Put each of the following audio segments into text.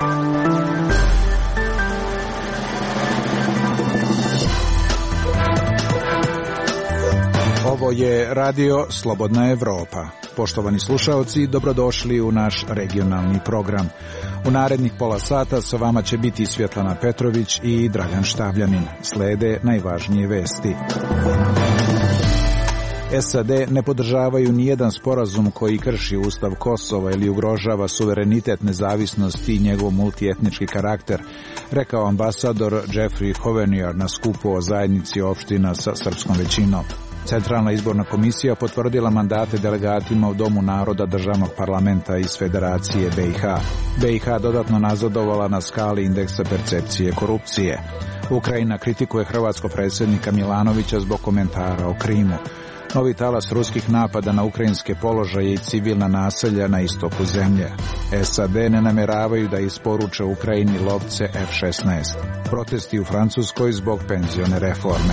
Ovo je Radio Slobodna Evropa. Poštovani slušaoci, dobrodošli u naš regionalni program. U narednih pola sata sa vama će biti Svjetlana Petrović i Dragan Štavljanin. Slede najvažnije vesti. SAD ne podržavaju nijedan sporazum koji krši Ustav Kosova ili ugrožava suverenitet, nezavisnost i njegov multietnički karakter, rekao ambasador Jeffrey Hovenier na skupu o zajednici opština sa srpskom većinom. Centralna izborna komisija potvrdila mandate delegatima u Domu naroda državnog parlamenta iz Federacije BiH. BiH dodatno nazadovala na skali indeksa percepcije korupcije. Ukrajina kritikuje hrvatskog predsjednika Milanovića zbog komentara o Krimu. Novi talas ruskih napada na ukrajinske položaje i civilna naselja na istoku zemlje. SAD ne namjeravaju da isporuče Ukrajini lovce F-16. Protesti u Francuskoj zbog penzione reforme.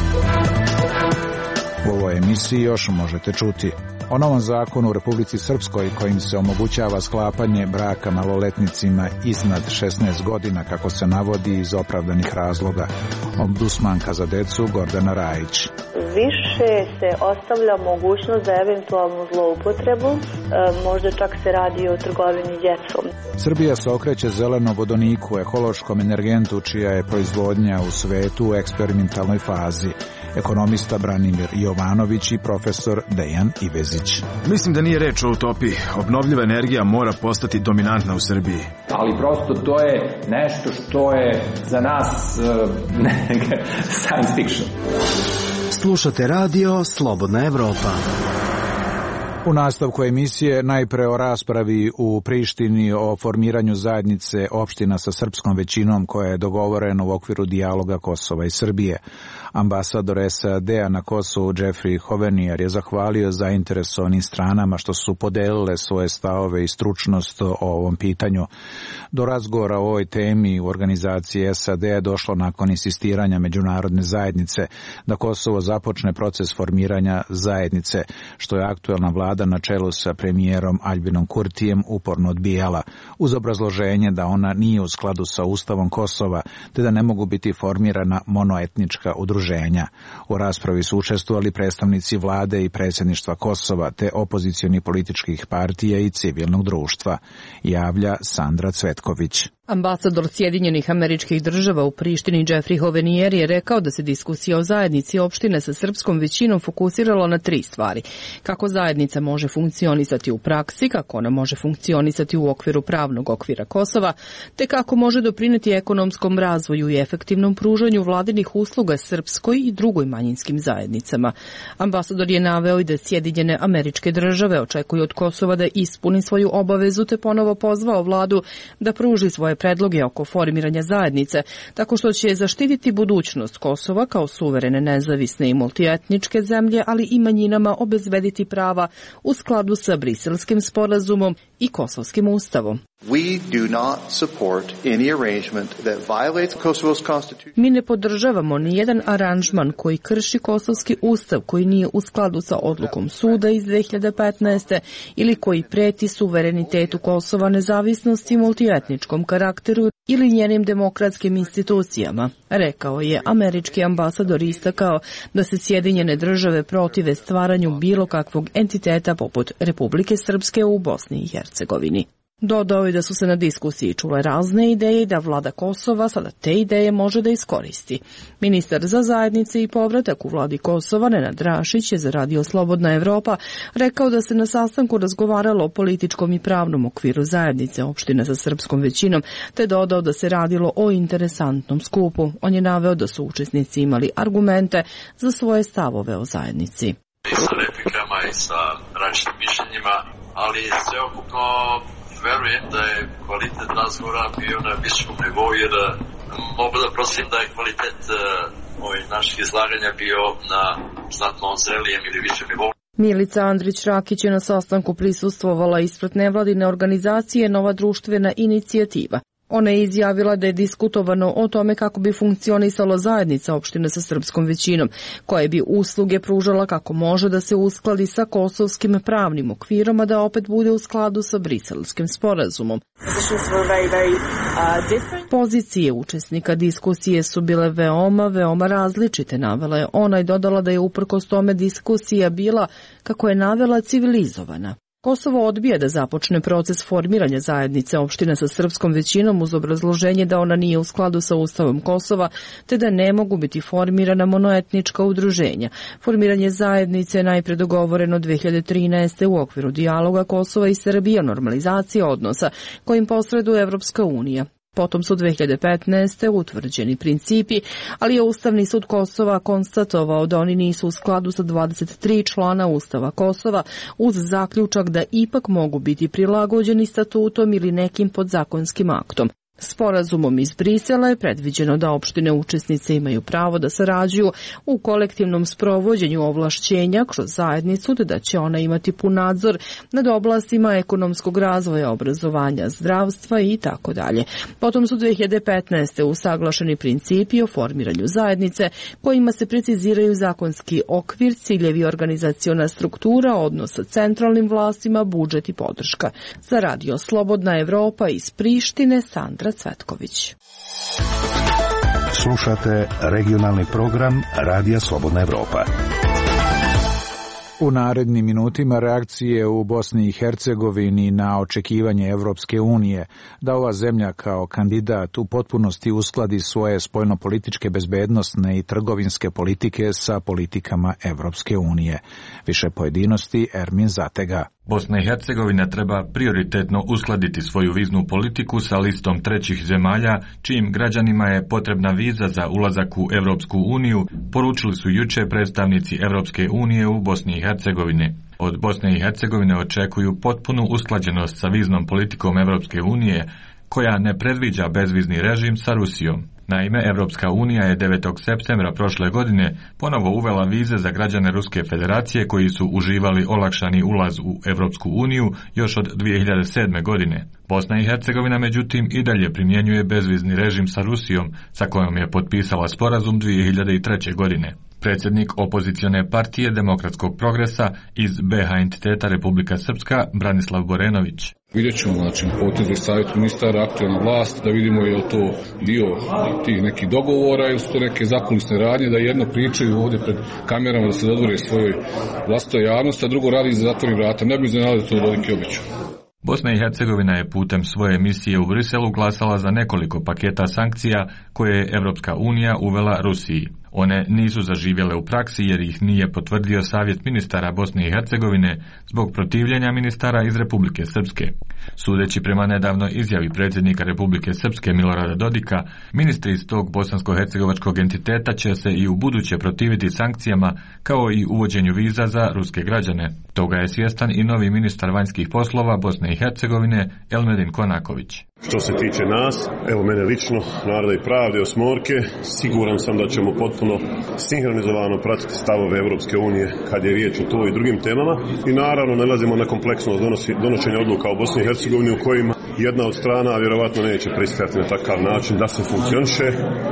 U ovoj emisiji još možete čuti o novom zakonu u Republici Srpskoj kojim se omogućava sklapanje braka maloletnicima iznad 16 godina, kako se navodi, iz opravdanih razloga. Ombudsmanka za decu Gordana Rajić. Više se ostavlja mogućnost za eventualnu zloupotrebu, možda čak se radi o trgovini djecom. Srbija se okreće zelenom vodoniku, ekološkom energentu čija je proizvodnja u svetu u eksperimentalnoj fazi. Ekonomista Branimir Jovanović i profesor Dejan Ivezić. Mislim da nije reč o utopiji. Obnovljiva energija mora postati dominantna u Srbiji. Ali prosto to je nešto što je za nas science fiction. Slušate radio Slobodna Evropa. U nastavku emisije najpre o raspravi u Prištini o formiranju zajednice opština sa srpskom većinom koja je dogovorena u okviru dijaloga Kosova i Srbije. Ambasador SAD-a na Kosovu Jeffrey Hovenier je zahvalio zainteresovanim stranama što su podelile svoje stavove i stručnost o ovom pitanju. Do razgovora o ovoj temi u organizaciji SAD-a došlo nakon insistiranja međunarodne zajednice da Kosovo započne proces formiranja zajednice, što je aktuelna vlada na čelu sa premijerom Aljbinom Kurtijem uporno odbijala, uz obrazloženje da ona nije u skladu sa Ustavom Kosova, te da ne mogu biti formirana monoetnička udruženja. U raspravi su učestvovali predstavnici vlade i predsjedništva Kosova, te opozicioni političkih partija i civilnog društva, javlja Sandra Cvetković. Ambasador Sjedinjenih Američkih Država u Prištini Jeffrey Hovenier je rekao da se diskusija o zajednici opštine sa srpskom većinom fokusirala na 3 stvari. Kako zajednica može funkcionisati u praksi, kako ona može funkcionisati u okviru pravnog okvira Kosova, te kako može doprineti ekonomskom razvoju i efektivnom pružanju vladinih usluga srpskoj i drugoj manjinskim zajednicama. Ambasador je naveo i da Sjedinjene Američke Države očekuju od Kosova da ispuni svoju obavezu, te ponovo pozvao vladu da pruži svoje predloge oko formiranja zajednice, tako što će zaštititi budućnost Kosova kao suverene, nezavisne i multietničke zemlje, ali i manjinama obezbediti prava u skladu sa Briselskim sporazumom i Kosovskim ustavom. Mi ne podržavamo ni jedan aranžman koji krši Kosovski ustav, koji nije u skladu sa odlukom suda iz 2015. ili koji preti suverenitetu Kosova, nezavisnosti i multietničkom karakteru ili njenim demokratskim institucijama, rekao je američki ambasador. Istakao da se Sjedinjene Države protive stvaranju bilo kakvog entiteta poput Republike Srpske u Bosni i Hercegovini. Dodao je da su se na diskusiji čule razne ideje i da vlada Kosova sada te ideje može da iskoristi. Ministar za zajednice i povratak u vladi Kosova Nenad Rašić je za radio Slobodna Evropa rekao da se na sastanku razgovaralo o političkom i pravnom okviru zajednice opštine sa srpskom većinom, te dodao da se radilo o interesantnom skupu. On je naveo da su učesnici imali argumente za svoje stavove o zajednici. Sa replikama i sa različitim mišljenjima, ali sveukupno verujem da je kvalitet razgovora bio na visokom nivou, jer mogu da prosim da je kvalitet naših izlaganja bio na znatno zrelijem ili višem nivou. Milica Andrić-Rakić je na sastanku prisustvovala ispred nevladine organizacije Nova društvena inicijativa. Ona je izjavila da je diskutovano o tome kako bi funkcionisala zajednica opština sa srpskom većinom, koje bi usluge pružala kako može da se uskladi sa kosovskim pravnim okvirom, a da opet bude u skladu sa Briselskim sporazumom. Pozicije učesnika diskusije su bile veoma različite, navela je ona i dodala da je uprkos tome diskusija bila, kako je navela, civilizovana. Kosovo odbija da započne proces formiranja zajednice opština sa srpskom većinom uz obrazloženje da ona nije u skladu sa Ustavom Kosova, te da ne mogu biti formirana monoetnička udruženja. Formiranje zajednice je najpre dogovoreno 2013. u okviru dijaloga Kosova i Srbije, normalizacije odnosa kojim posreduje Evropska unija. Potom su 2015. utvrđeni principi, ali je Ustavni sud Kosova konstatovao da oni nisu u skladu sa 23 člana Ustava Kosova, uz zaključak da ipak mogu biti prilagođeni statutom ili nekim podzakonskim aktom. Sporazumom iz Brisela je predviđeno da opštine učesnice imaju pravo da sarađuju u kolektivnom sprovođenju ovlašćenja kroz zajednicu, te da će ona imati pun nadzor nad oblastima ekonomskog razvoja, obrazovanja, zdravstva i tako dalje. Potom su 2015. usaglašeni principi o formiranju zajednice kojima se preciziraju zakonski okvir, ciljevi, organizaciona struktura, odnos sa centralnim vlastima, budžet i podrška. Za Radio Slobodna Evropa iz Prištine, Sandra Cvetković. Slušate regionalni program Radija Slobodna Evropa. U narednim minutima reakcije u Bosni i Hercegovini na očekivanje Evropske unije da ova zemlja kao kandidat u potpunosti uskladi svoje spoljnopolitičke, bezbednosne i trgovinske politike sa politikama Evropske unije. Više pojedinosti Ermin Zatega. Bosna i Hercegovina treba prioritetno uskladiti svoju viznu politiku sa listom trećih zemalja, čijim građanima je potrebna viza za ulazak u Evropsku uniju, poručili su juče predstavnici Evropske unije u Bosni i Hercegovini. Od Bosne i Hercegovine očekuju potpunu usklađenost sa viznom politikom Evropske unije, koja ne predviđa bezvizni režim sa Rusijom. Naime, Evropska unija je 9. septembra prošle godine ponovo uvela vize za građane Ruske federacije koji su uživali olakšani ulaz u Evropsku uniju još od 2007. godine. Bosna i Hercegovina međutim i dalje primjenjuje bezvizni režim sa Rusijom, sa kojom je potpisala sporazum 2003. godine. Predsjednik opozicione partije Demokratskog progresa iz BH entiteta Republika Srpska, Branislav Borenović. Vidjet ćemo, potezi savjet ministara, aktualna vlast, da vidimo je li to dio tih nekih dogovora ili su to neke zakulisne radnje, da jedno pričaju ovdje pred kamerama da se dodvore svojoj vlastitoj javnosti, a drugo radi za zatvorenim vratom. Ne bi iznenadilo da to veliki obeću. Bosna i Hercegovina je putem svoje misije u Briselu glasala za nekoliko paketa sankcija koje je Evropska unija uvela Rusiji. One nisu zaživjele u praksi jer ih nije potvrdio Savjet ministara Bosne i Hercegovine zbog protivljenja ministara iz Republike Srpske. Sudeći prema nedavnoj izjavi predsjednika Republike Srpske Milorada Dodika, ministri iz tog bosansko-hercegovačkog entiteta će se i u buduće protiviti sankcijama kao i uvođenju viza za ruske građane. Toga je svjestan i novi ministar vanjskih poslova Bosne i Hercegovine Elmedin Konaković. Što se tiče nas, evo mene lično, Naroda i pravde, Osmorke, siguran sam da ćemo potpuno sinhronizovano pratiti stavove Evropske unije kad je riječ o to i drugim temama i naravno nalazimo na kompleksnost donošenja odluka u Bosni i Hercegovini u kojima jedna od strana vjerovatno neće pristati na takav način da se funkcioniše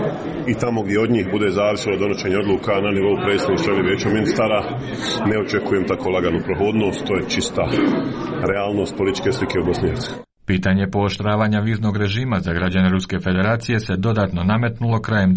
i tamo gdje od njih bude zavisilo donošenje odluka na nivou predsjedništva ili vijeća ministara ne očekujem tako laganu prohodnost, to je čista realnost političke slike u Bosni i Hercegovini. Pitanje pooštravanja viznog režima za građane Ruske federacije se dodatno nametnulo krajem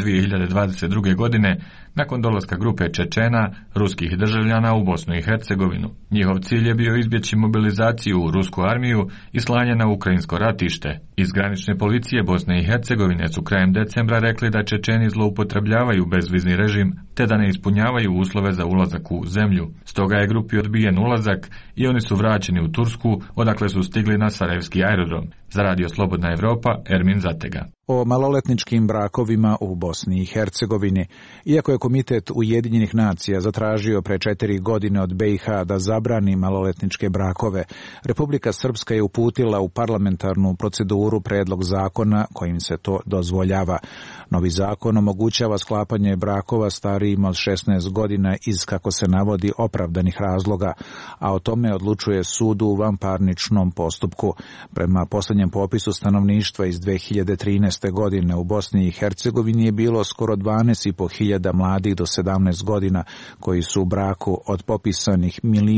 2022. godine nakon dolaska grupe Čečena, ruskih državljana u Bosnu i Hercegovinu. Njihov cilj je bio izbjeći mobilizaciju u rusku armiju i slanje na ukrajinsko ratište. Iz granične policije Bosne i Hercegovine su krajem decembra rekli da Čečeni zloupotrebljavaju bezvizni režim te da ne ispunjavaju uslove za ulazak u zemlju. Stoga je grupi odbijen ulazak i oni su vraćeni u Tursku, odakle su stigli na Sarajevski aerodrom. Za Radio Slobodna Evropa, Ermin Zatega. O maloletničkim brakovima u Bosni i Hercegovini. Iako je Komitet Ujedinjenih nacija zatražio pre 4 godine od BiH da zabrani maloletničke brakove, Republika Srpska je uputila u parlamentarnu proceduru proceduru predlog zakona kojim se to dozvoljava. Novi zakon omogućava sklapanje brakova starijima od 16 godina iz, kako se navodi, opravdanih razloga, a o tome odlučuje sud u vanparničnom postupku. Prema posljednjem popisu stanovništva iz 2013. godine u Bosni i Hercegovini je bilo skoro 12.500 mladih do 17 godina koji su u braku od popisanih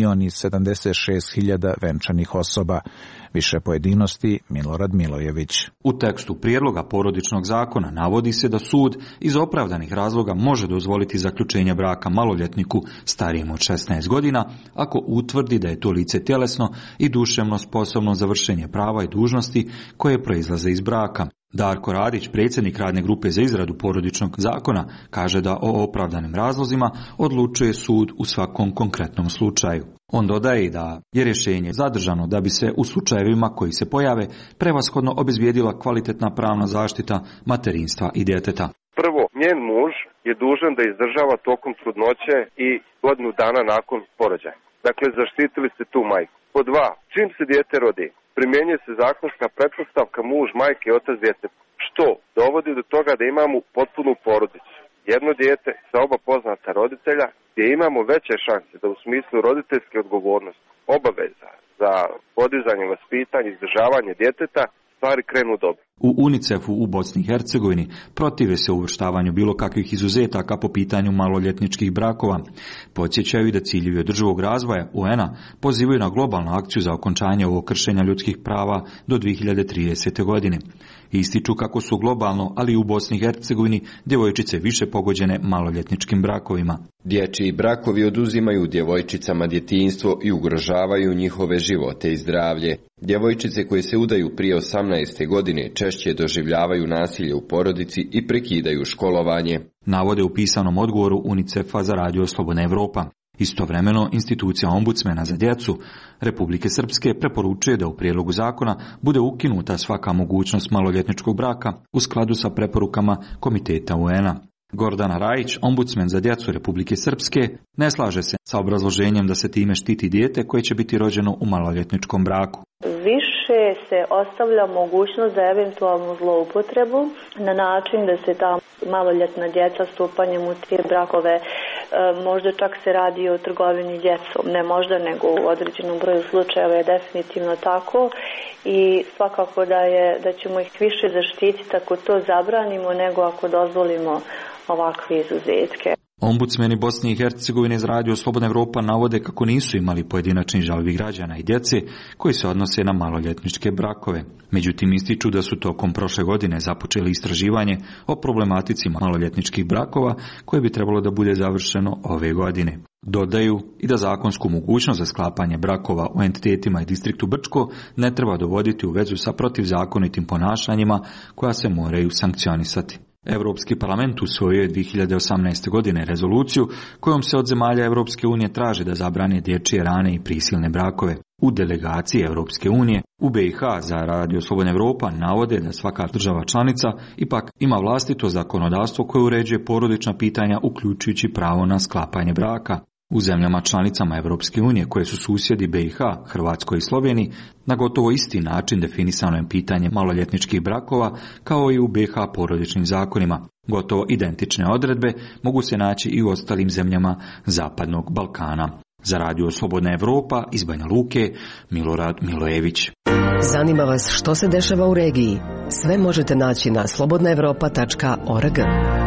1.076.000 venčanih osoba. Više pojedinosti Milorad Milojević. U tekstu prijedloga porodičnog zakona navodi se da sud iz opravdanih razloga može dozvoliti zaključenje braka maloljetniku starijem od 16 godina ako utvrdi da je to lice tjelesno i duševno sposobno za vršenje prava i dužnosti koje proizlaze iz braka. Darko Radić, predsjednik radne grupe za izradu porodičnog zakona, kaže da o opravdanim razlozima odlučuje sud u svakom konkretnom slučaju. On dodaje da je rješenje zadržano da bi se u slučajevima koji se pojave prevashodno obezbijedila kvalitetna pravna zaštita materinstva i djeteta. Prvo, njen muž je dužan da izdržava tokom trudnoće i godinu dana nakon porođaja. Dakle, zaštitili ste tu majku. Po dva, čim se dijete rodi, primjenjuje se zakonska pretpostavka muž, majke i otac djeteta, što dovodi do toga da imamo potpunu porodicu. Jedno dijete sa oba poznata roditelja, gdje imamo veće šanse da u smislu roditeljske odgovornosti, obaveza za podizanje, vaspitanje, izdržavanje djeteta, stvari krenu dobro. U UNICEF-u u Bosni i Hercegovini protive se uvrštavanju bilo kakvih izuzetaka po pitanju maloljetničkih brakova. Podsjećaju da ciljevi održivog razvoja UN-a pozivaju na globalnu akciju za okončanje ovog kršenja ljudskih prava do 2030. godine. Ističu kako su globalno, ali i u Bosni i Hercegovini, djevojčice više pogođene maloljetničkim brakovima. Dječji brakovi oduzimaju djevojčicama djetinjstvo i ugrožavaju njihove živote i zdravlje. Djevojčice koje se udaju prije 18. godine češće doživljavaju nasilje u porodici i prekidaju školovanje. Navode u pisanom odgovoru UNICEF-a za Radio Slobodna Evropa. Istovremeno, institucija ombudsmena za djecu Republike Srpske preporučuje da u prijedlogu zakona bude ukinuta svaka mogućnost maloljetničkog braka u skladu sa preporukama Komiteta UN-a. Gordana Rajić, ombudsmen za djecu Republike Srpske, ne slaže se sa obrazloženjem da se time štiti dijete koje će biti rođeno u maloljetničkom braku. Više se ostavlja mogućnost za eventualnu zloupotrebu na način da se ta maloljetna djeca stupanjem u te brakove, možda čak se radi o trgovini djecom, ne možda nego u određenom broju slučajeva je definitivno tako i svakako da ćemo ih više zaštititi ako to zabranimo nego ako dozvolimo ovakve izuzetke. Ombudsmeni Bosne i Hercegovine iz Radio Slobodna Evropa navode kako nisu imali pojedinačni žalbi građana i djece koji se odnose na maloljetničke brakove. Međutim, ističu da su tokom prošle godine započeli istraživanje o problematici maloljetničkih brakova koje bi trebalo da bude završeno ove godine. Dodaju i da zakonsku mogućnost za sklapanje brakova u entitetima i distriktu Brčko ne treba dovoditi u vezu sa protivzakonitim ponašanjima koja se moraju sankcionisati. Europski parlament usvojio je 2018. godine rezoluciju kojom se od zemalja Europske unije traži da zabrane dječje rane i prisilne brakove. U delegaciji Europske unije u BiH za Radio Slobodna Evropa navode da svaka država članica ipak ima vlastito zakonodavstvo koje uređuje porodična pitanja uključujući pravo na sklapanje braka. U zemljama članicama Europske unije koje su susjedi BiH, Hrvatskoj i Sloveniji, na gotovo isti način definisano je pitanje maloljetničkih brakova kao i u BiH porodičnim zakonima. Gotovo identične odredbe mogu se naći i u ostalim zemljama Zapadnog Balkana. Za Radio Slobodna Evropa iz Banja Luke, Milorad Milojević. Zanima vas što se dešava u regiji? Sve možete naći na slobodnaevropa.org.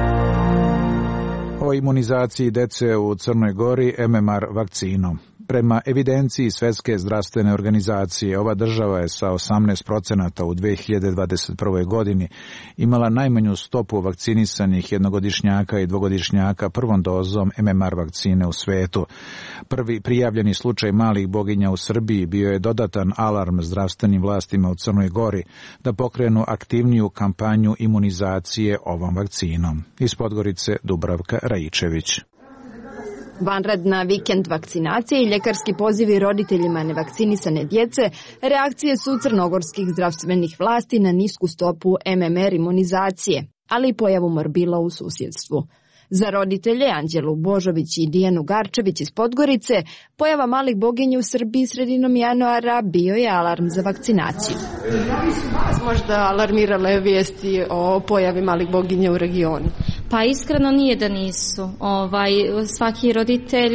O imunizaciji dece u Crnoj Gori MMR vakcinom. Prema evidenciji Svjetske zdravstvene organizacije, ova država je sa 18% u 2021. godini imala najmanju stopu vakcinisanih jednogodišnjaka i dvogodišnjaka prvom dozom MMR vakcine u svetu. Prvi prijavljeni slučaj malih boginja u Srbiji bio je dodatan alarm zdravstvenim vlastima u Crnoj Gori da pokrenu aktivniju kampanju imunizacije ovom vakcinom. Iz Podgorice Dubravka Rajičević. Vanredna vikend vakcinacije i ljekarski pozivi roditeljima nevakcinisane djece reakcije su crnogorskih zdravstvenih vlasti na nisku stopu MMR imunizacije, ali i pojavu morbila u susjedstvu. Za roditelje Anđelu Božović i Dijanu Garčević iz Podgorice, pojava malih boginja u Srbiji sredinom januara bio je alarm za vakcinaciju. Možda alarmirale vijesti o pojavi malih boginja u regionu? Pa iskreno nije da nisu. Svaki roditelj,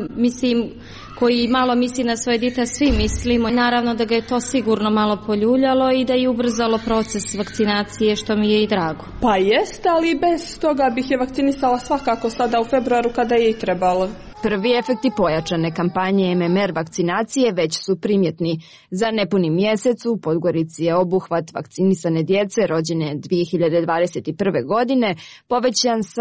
koji malo misli na svoje dite, svi mislimo. Naravno da ga je to sigurno malo poljuljalo i da je ubrzalo proces vakcinacije, što mi je i drago. Pa jeste, ali bez toga bih je vakcinisala svakako sada u februaru kada je i trebalo. Prvi efekti pojačane kampanje MMR vakcinacije već su primjetni. Za nepuni mjesec u Podgorici je obuhvat vakcinisane djece rođene 2021. godine povećan sa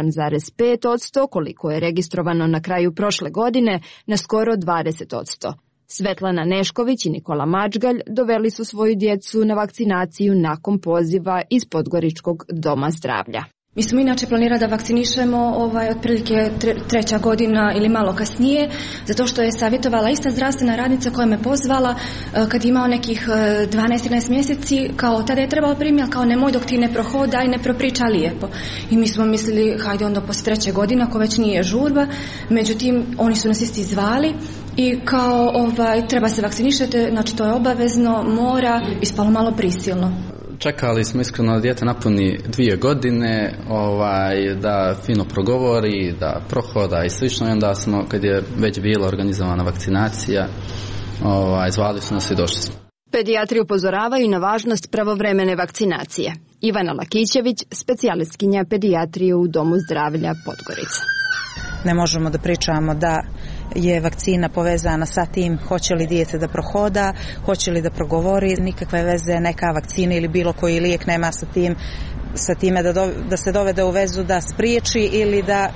7,5%, koliko je registrovano na kraju prošle godine, na skoro 20%. Svetlana Nešković i Nikola Mačgalj doveli su svoju djecu na vakcinaciju nakon poziva iz Podgoričkog doma zdravlja. Mi smo inače planirali da vakcinišemo otprilike 3. godina ili malo kasnije, zato što je savjetovala ista zdravstvena radnica koja me pozvala kad je imao nekih 12-13 mjeseci, kao tada je trebalo primjel, kao nemoj dok ti ne prohoda i ne propriča lijepo. I mi smo mislili, hajde onda poslije 3. godine, ako već nije žurba, međutim oni su nas isti zvali i kao treba se vakcinišati, znači to je obavezno, mora, ispalo malo prisilno. Čekali smo iskreno da dijete napuni 2 godine, da fino progovori, da prohoda i slično, i onda smo, kad je već bila organizovana vakcinacija, zvali su nas i došli smo. Pedijatri upozoravaju na važnost pravovremene vakcinacije. Ivana Lakićević, specijalistkinja pedijatrije u Domu zdravlja Podgorica. Ne možemo da pričamo da je vakcina povezana sa tim hoće li dijete da prohoda, hoće li da progovori. Nikakve veze neka vakcina ili bilo koji lijek nema sa time da se dovede u vezu da spriječi ili da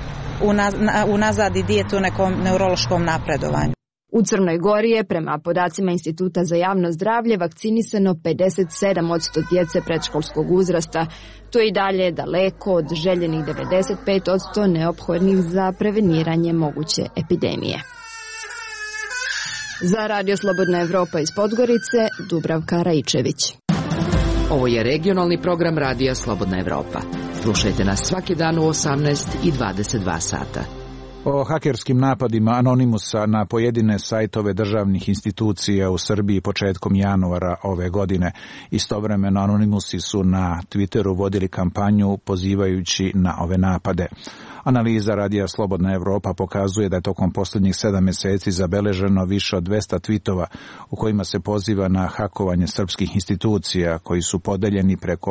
unazadi dijete u nekom neurološkom napredovanju. U Crnoj Gori je, prema podacima Instituta za javno zdravlje, vakcinisano 57% djece predškolskog uzrasta. To je i dalje daleko od željenih 95% neophodnih za preveniranje moguće epidemije. Za Radio Slobodna Evropa iz Podgorice, Dubravka Raičević. Ovo je regionalni program Radija Slobodna Evropa. Slušajte nas svaki dan u 18 i 22 sata. O hakerskim napadima Anonimusa na pojedine sajtove državnih institucija u Srbiji početkom januara ove godine. Istovremeno Anonimusi su na Twitteru vodili kampanju pozivajući na ove napade. Analiza Radija Slobodna Evropa pokazuje da je tokom posljednjih 7 mjeseci zabeleženo više od 200 tweetova u kojima se poziva na hakovanje srpskih institucija, koji su podeljeni preko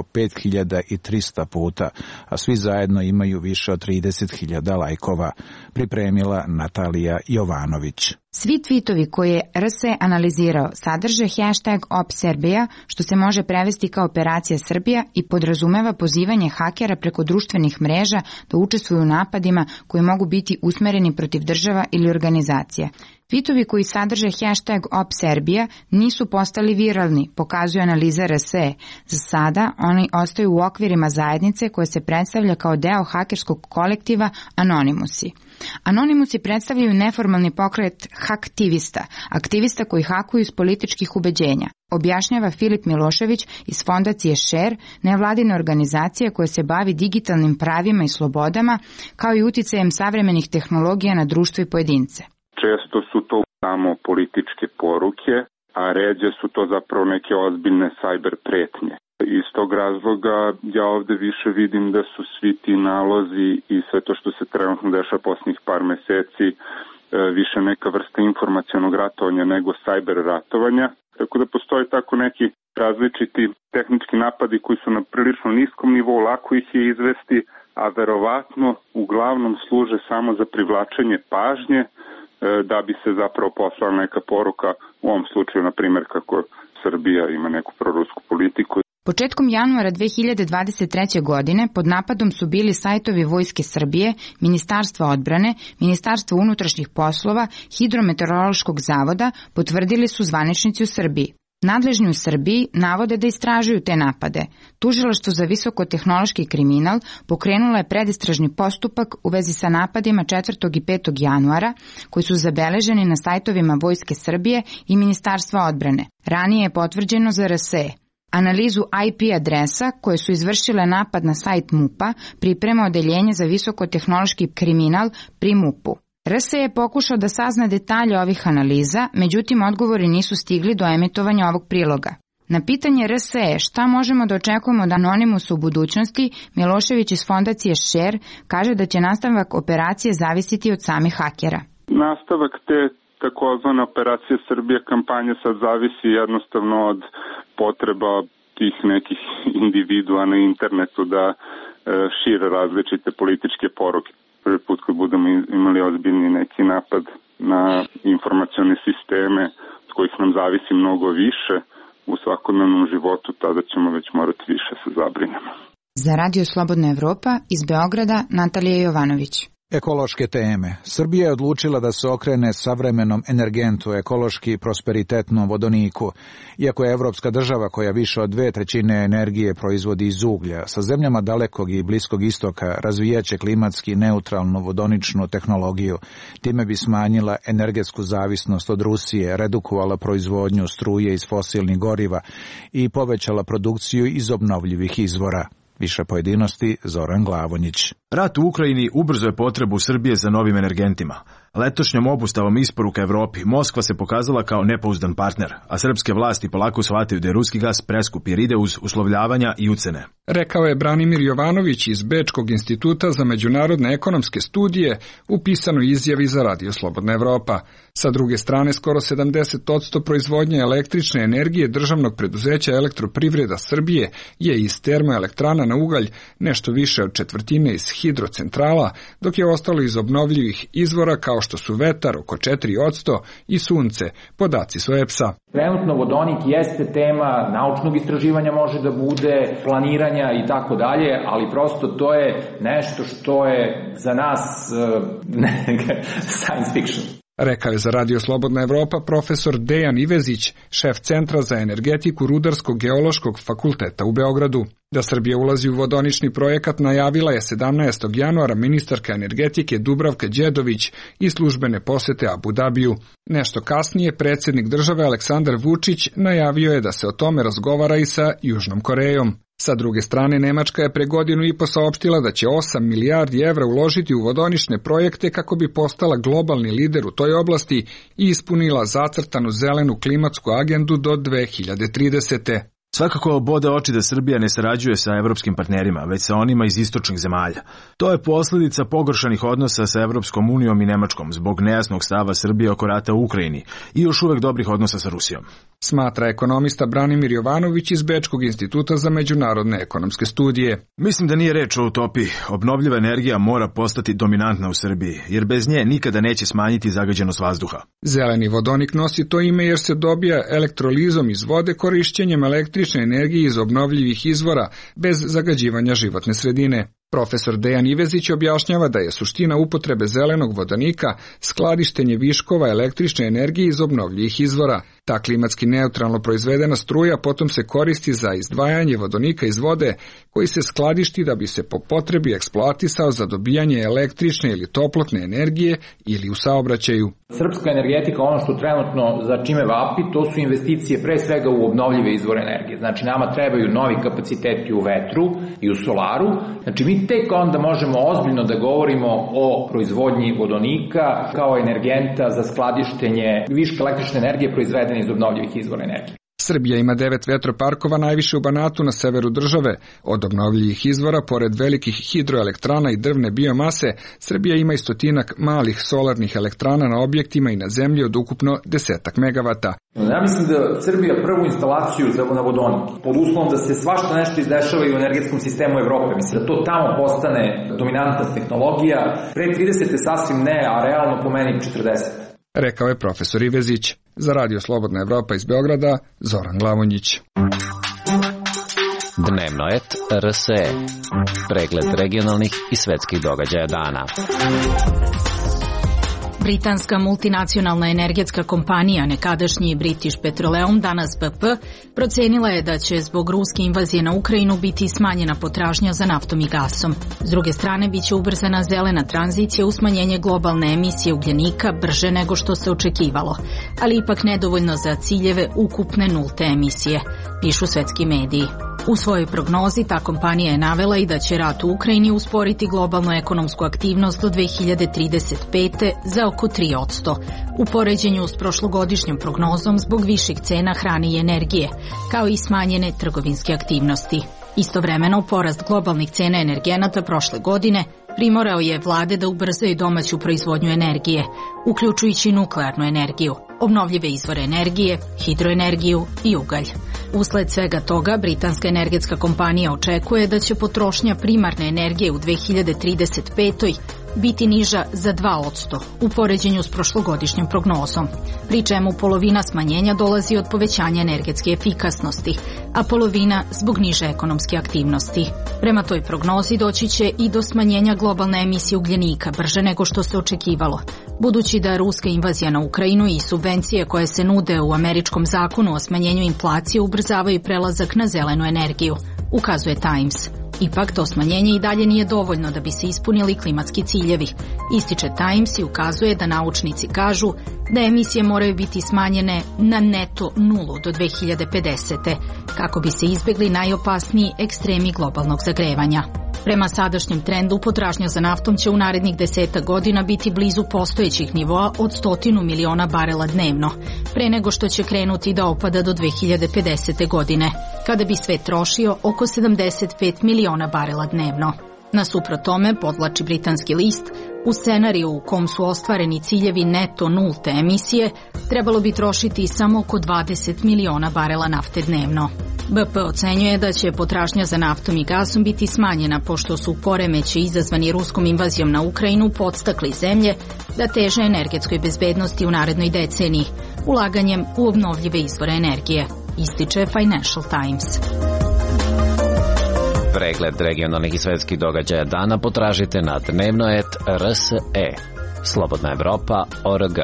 5300 puta, a svi zajedno imaju više od 30.000 lajkova. Pripremila Natalija Jovanović. Svi tweetovi koje je RS analizirao sadrže hashtag OpSerbia, što se može prevesti kao Operacija Srbija i podrazumeva pozivanje hakera preko društvenih mreža da učestvuju u napadima koji mogu biti usmereni protiv država ili organizacija. Tweetovi koji sadrže hashtag OpSerbia nisu postali viralni, pokazuje analiza RSE. Za sada oni ostaju u okvirima zajednice koja se predstavlja kao deo hakerskog kolektiva Anonimusi. Anonimusi predstavljaju neformalni pokret haktivista, aktivista koji hakuju iz političkih ubeđenja, objašnjava Filip Milošević iz fondacije Share, nevladine organizacije koja se bavi digitalnim pravima i slobodama, kao i uticajem savremenih tehnologija na društvo i pojedince. Često su to samo političke poruke, a ređe su to zapravo neke ozbiljne cyber pretnje. Iz tog razloga ja ovde više vidim da su svi ti nalozi i sve to što se trenutno dešava posljednjih par meseci više neka vrsta informacionog ratovanja nego cyber ratovanja. Tako da postoje tako neki različiti tehnički napadi koji su na prilično niskom nivou, lako ih je izvesti, a verovatno uglavnom služe samo za privlačenje pažnje da bi se zapravo poslala neka poruka, u ovom slučaju, na primjer, kako Srbija ima neku prorusku politiku. Početkom januara 2023. godine pod napadom su bili sajtovi Vojske Srbije, Ministarstva odbrane, Ministarstva unutrašnjih poslova, Hidrometeorološkog zavoda, potvrdili su zvaničnici u Srbiji. Nadležni u Srbiji navode da istražuju te napade. Tužilaštvo za visokotehnološki kriminal pokrenulo je predistražni postupak u vezi sa napadima 4. i 5. januara koji su zabeleženi na sajtovima Vojske Srbije i Ministarstva odbrane. Ranije je potvrđeno za RSE. Analizu IP adresa koje su izvršile napad na sajt MUP-a priprema Odeljenje za visokotehnološki kriminal pri MUP-u. RSE je pokušao da sazna detalje ovih analiza, međutim odgovori nisu stigli do emitovanja ovog priloga. Na pitanje RSE šta možemo da očekujemo od Anonimusa u budućnosti, Milošević iz fondacije Share kaže da će nastavak operacije zavisiti od samih hakera. Nastavak te takozvane operacije Srbija kampanje sad zavisi jednostavno od potreba tih nekih individua na internetu da šire različite političke poruke. Prvi put kad budemo imali ozbiljni neki napad na informacione sisteme od kojih nam zavisi mnogo više u svakodnevnom životu, tada ćemo već morati više se zabrinemo. Za Radio Slobodna Evropa iz Beograda Natalija Jovanović. Ekološke teme. Srbija je odlučila da se okrene savremenom energentu, ekološki prosperitetnom vodoniku. Iako je evropska država koja više od 2/3 energije proizvodi iz uglja, sa zemljama dalekog i bliskog istoka razvijaće klimatski neutralnu vodoničnu tehnologiju. Time bi smanjila energetsku zavisnost od Rusije, redukovala proizvodnju struje iz fosilnih goriva i povećala produkciju iz obnovljivih izvora. Više pojedinosti Zoran Glavonjić. Rat u Ukrajini ubrzo je potrebu Srbije za novim energentima. Letošnjom obustavom isporuka Evropi Moskva se pokazala kao nepouzdan partner, a srpske vlasti polako shvataju da je ruski gas preskup jer ide uz uslovljavanja i ucene. Rekao je Branimir Jovanović iz Bečkog instituta za međunarodne ekonomske studije u pisanoj izjavi za Radio Slobodna Evropa. Sa druge strane, skoro 70% proizvodnje električne energije državnog preduzeća Elektroprivreda Srbije je iz termoelektrana na ugalj, nešto više od četvrtine iz hidrocentrala, dok je ostalo iz obnovljivih izvora kao što su vetar oko 4% i sunce, podaci su EPS-a. Trenutno vodonik jeste tema naučnog istraživanja, može da bude planiranja i tako dalje, ali prosto to je nešto što je za nas science fiction. Rekao je za Radio Slobodna Evropa profesor Dejan Ivezić, šef Centra za energetiku Rudarsko-geološkog fakulteta u Beogradu. Da Srbija ulazi u vodonični projekat najavila je 17. januara ministarka energetike Dubravka Đedović i službene posete Abu Dabiju. Nešto kasnije predsjednik države Aleksandar Vučić najavio je da se o tome razgovara i sa Južnom Korejom. Sa druge strane, Nemačka je pre godinu i po saopštila da će 8 milijardi evra uložiti u vodonične projekte kako bi postala globalni lider u toj oblasti i ispunila zacrtanu zelenu klimatsku agendu do 2030. Svakako bode oči da Srbija ne sarađuje sa evropskim partnerima, već sa onima iz istočnih zemalja. To je posljedica pogoršanih odnosa sa Evropskom unijom i Nemačkom zbog nejasnog stava Srbije oko rata u Ukrajini i još uvek dobrih odnosa sa Rusijom. Smatra ekonomista Branimir Jovanović iz Bečkog instituta za međunarodne ekonomske studije. Mislim da nije reč o utopiji. Obnovljiva energija mora postati dominantna u Srbiji, jer bez nje nikada neće smanjiti zagađenost vazduha. Zeleni vodonik nosi to ime jer se dobija elektrolizom iz vode korišćenjem električne energije iz obnovljivih izvora bez zagađivanja životne sredine. Profesor Dejan Ivezić objašnjava da je suština upotrebe zelenog vodonika skladištenje viškova električne energije iz obnovljivih izvora. Ta klimatski neutralno proizvedena struja potom se koristi za izdvajanje vodonika iz vode koji se skladišti da bi se po potrebi eksploatisao za dobijanje električne ili toplotne energije ili u saobraćaju. Srpska energetika, ono što trenutno za čime vapi, to su investicije pre svega u obnovljive izvore energije. Znači nama trebaju novi kapaciteti u vetru i u solaru. Znači mi tek onda možemo ozbiljno da govorimo o proizvodnji vodonika kao energenta za skladištenje viška električne energije proizvedene iz obnovljivih izvora energije. Srbija ima 9 vetroparkova, najviše u Banatu na severu države. Od obnovljivih izvora, pored velikih hidroelektrana i drvne biomase, Srbija ima i stotinak malih solarnih elektrana na objektima i na zemlji od ukupno 10 megavata. Ja mislim da Srbija prvu instalaciju na vodonik, pod uslovom da se svašta nešto izdešava i u energetskom sistemu Evrope, mislim da to tamo postane dominantna tehnologija, pre 30. sasvim ne, a realno po meni 40. Rekao je profesor Ivezić. Za Radio Slobodna Evropa iz Beograda, Zoran Glavonjić. Dnevnoet RSE. Pregled regionalnih i svetskih događaja dana. Britanska multinacionalna energetska kompanija, nekadašnji British Petroleum, danas BP, procenila je da će zbog ruske invazije na Ukrajinu biti smanjena potražnja za naftom i gasom. S druge strane, biće ubrzana zelena tranzicija u smanjenje globalne emisije ugljenika brže nego što se očekivalo, ali ipak nedovoljno za ciljeve ukupne nulte emisije, pišu svetski mediji. U svojoj prognozi ta kompanija je navela i da će rat u Ukrajini usporiti globalnu ekonomsku aktivnost do 2035. za oko 3%, u poređenju s prošlogodišnjom prognozom zbog viših cena hrane i energije, kao i smanjene trgovinske aktivnosti. Istovremeno, porast globalnih cena energenata prošle godine primorao je vlade da ubrzaju domaću proizvodnju energije, uključujući nuklearnu energiju, obnovljive izvore energije, hidroenergiju i ugalj. Usled svega toga, britanska energetska kompanija očekuje da će potrošnja primarne energije u 2035. biti niža za 2% u poređenju s prošlogodišnjom prognozom, pri čemu polovina smanjenja dolazi od povećanja energetske efikasnosti, a polovina zbog niže ekonomske aktivnosti. Prema toj prognozi doći će i do smanjenja globalne emisije ugljenika brže nego što se očekivalo, budući da ruska invazija na Ukrajinu i subvencije koje se nude u američkom zakonu o smanjenju inflacije ubrzavaju prelazak na zelenu energiju, ukazuje Times. Ipak to smanjenje i dalje nije dovoljno da bi se ispunili klimatski ciljevi, ističe Times i ukazuje da naučnici kažu da emisije moraju biti smanjene na neto nulu do 2050. kako bi se izbjegli najopasniji ekstremi globalnog zagrevanja. Prema sadašnjem trendu, potražnja za naftom će u narednih 10 godina biti blizu postojećih nivoa od 100 miliona barela dnevno, pre nego što će krenuti da opada do 2050. godine, kada bi svet trošio oko 75 miliona barela dnevno. Nasuprot tome, podvlači britanski list, u scenariju u kom su ostvareni ciljevi neto nulte emisije, trebalo bi trošiti samo oko 20 miliona barela nafte dnevno. BP ocenjuje da će potražnja za naftom i gasom biti smanjena pošto su poremeći izazvani ruskom invazijom na Ukrajinu podstakli zemlje da teže energetskoj bezbednosti u narednoj deceniji, ulaganjem u obnovljive izvore energije, ističe Financial Times. Pregled regionalnih i svetskih događaja dana potražite na dnevnoet.rse. Slobodna Evropa.org.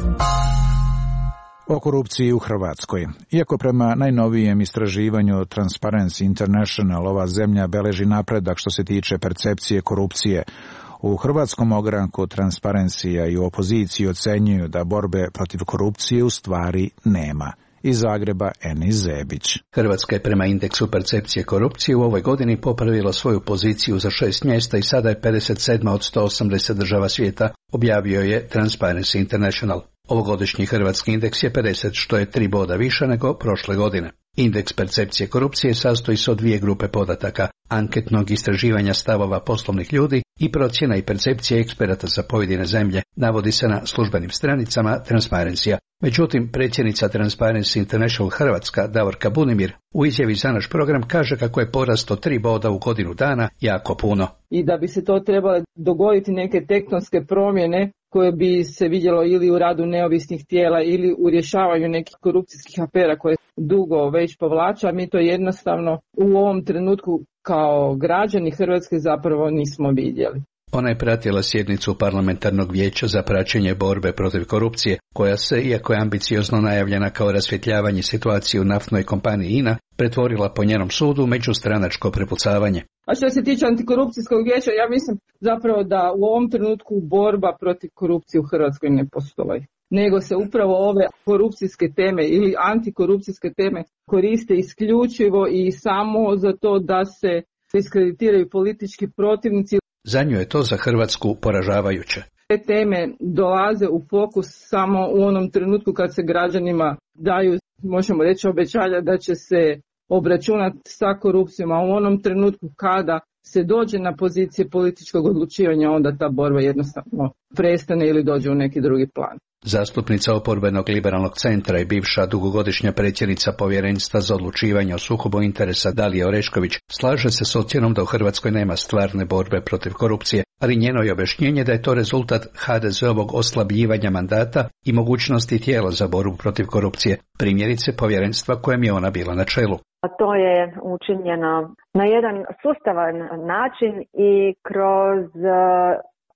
O korupciji u Hrvatskoj. Iako prema najnovijem istraživanju Transparency International ova zemlja beleži napredak što se tiče percepcije korupcije, u hrvatskom ogranku Transparencija i u opoziciji ocenjuju da borbe protiv korupcije u stvari nema. Iz Zagreba Enis Zebić. Hrvatska je prema indeksu percepcije korupcije u ovoj godini popravila svoju poziciju za 6 mjesta i sada je 57. od 180 država svijeta, objavio je Transparency International. Ovogodišnji hrvatski indeks je 50, što je 3 boda više nego prošle godine. Indeks percepcije korupcije sastoji se od 2 grupe podataka, anketnog istraživanja stavova poslovnih ljudi i procjena i percepcije eksperata za pojedine zemlje, navodi se na službenim stranicama Transparencija. Međutim, predsjednica Transparency International Hrvatska, Davorka Bunimir, u izjavi za naš program kaže kako je porast od 3 boda u godinu dana jako puno. I da bi se to trebale dogoditi neke tektonske promjene koje bi se vidjelo ili u radu neovisnih tijela ili u rješavanju nekih korupcijskih afera koje dugo već povlača, mi to jednostavno u ovom trenutku kao građani Hrvatske zapravo nismo vidjeli. Ona je pratila sjednicu parlamentarnog vijeća za praćenje borbe protiv korupcije, koja se, iako je ambiciozno najavljena kao rasvjetljavanje situacije u naftnoj kompaniji INA, pretvorila po njenom sudu međustranačko prepucavanje. A što se tiče antikorupcijskog vijeća, ja mislim zapravo da u ovom trenutku borba protiv korupcije u Hrvatskoj ne postoji, nego se upravo ove korupcijske teme ili antikorupcijske teme koriste isključivo i samo za to da se diskreditiraju politički protivnici. Za nju je to za Hrvatsku poražavajuće. Te teme dolaze u fokus samo u onom trenutku kad se građanima daju, možemo reći, obećanja da će se obračunati sa korupcijom, a u onom trenutku kada se dođe na pozicije političkog odlučivanja, onda ta borba jednostavno prestane ili dođe u neki drugi plan. Zastupnica oporbenog liberalnog centra i bivša dugogodišnja predsjednica Povjerenstva za odlučivanje o sukobu interesa Dalija Orešković slaže se s ocjenom da u Hrvatskoj nema stvarne borbe protiv korupcije, ali njeno je objašnjenje da je to rezultat HDZ-ovog oslabljivanja mandata i mogućnosti tijela za borbu protiv korupcije, primjerice povjerenstva kojem je ona bila na čelu. To je učinjeno na jedan sustavan način i kroz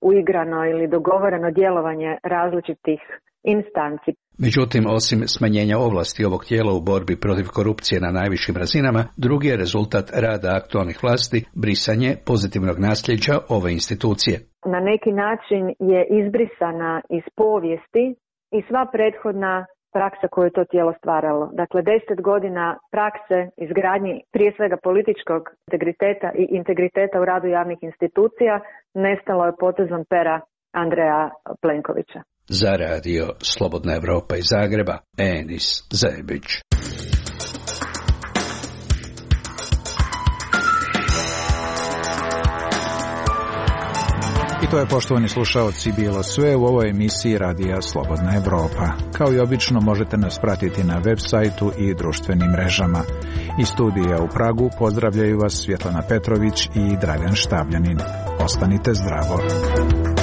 uigrano ili dogovoreno djelovanje različitih instanci. Međutim, osim smanjenja ovlasti ovog tijela u borbi protiv korupcije na najvišim razinama, drugi je rezultat rada aktualnih vlasti brisanje pozitivnog nasljeđa ove institucije. Na neki način je izbrisana iz povijesti i sva prethodna praksa koju je to tijelo stvaralo. Dakle, 10 godina prakse izgradnji prije svega političkog integriteta i integriteta u radu javnih institucija nestalo je potezom pera Andreja Plenkovića. Za radio Slobodna Evropa iz Zagreba, Enis Zebić. I to je, poštovani slušaoci, bilo sve u ovoj emisiji Radija Slobodna Evropa. Kao i obično možete nas pratiti na web sajtu i društvenim mrežama. Iz studija u Pragu pozdravljaju vas Svjetlana Petrović i Dragan Štavljanin. Ostanite zdravo.